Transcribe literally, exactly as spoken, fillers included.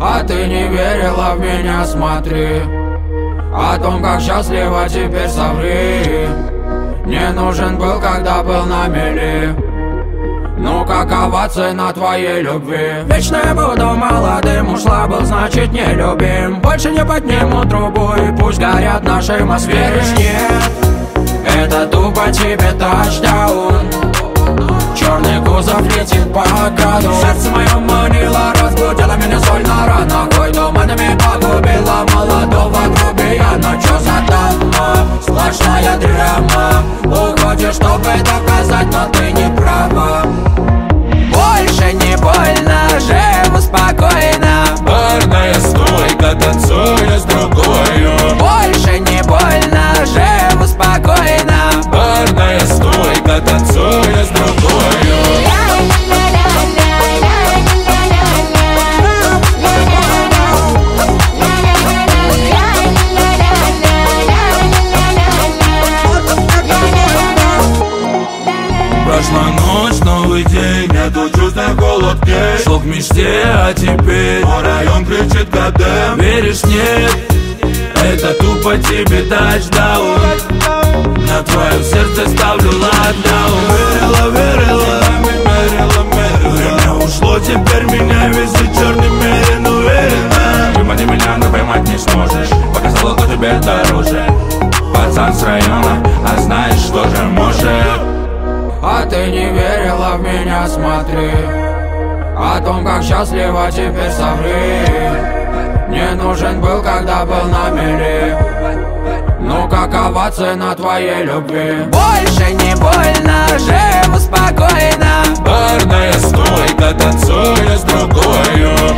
А ты не верила в меня, смотри. О том, как счастлива, теперь соври. Не нужен был, когда был на мели. Ну какова цена твоей любви? Вечно я буду молодым, ушла был, значит не любим. Больше не подниму трубу и пусть горят наши Москвы. Веришь, нет, это тупо тебе тачдаун. Черный кузов летит по году. Сердце мое манило, разбудило меня сольно рано. Хой туманами погубила молодого грубияна. Чё за дама? Сплошная драма. Уходишь, чтобы доказать, но ты не права. Больше не больно, живу спокойно. Барная стойка, танцуя с другою. Больше не больно, живу спокойно. Барная стойка, танцуя с другою. Прошла ночь, новый день, нету чувств, на холод дней. Шел к мечте, а теперь мой район кричит КД. Веришь, нет, это тупо тебе тачдаун. На твоем сердце ставлю локдаун. Верила, верила, мерила, мерила. Время ушло, теперь меня везет черный мерин. Уверена, Вымани меня, но поймать не сможешь. Пока золото тебе дороже. Пацан с района, а знаешь, что же может. А ты не верила в меня, смотри. О том, как счастлива, теперь соври. Не нужен был, когда был на мели. Ну какова цена твоей любви? Больше не больно, живу спокойно. Барная стойка, танцуя с другою.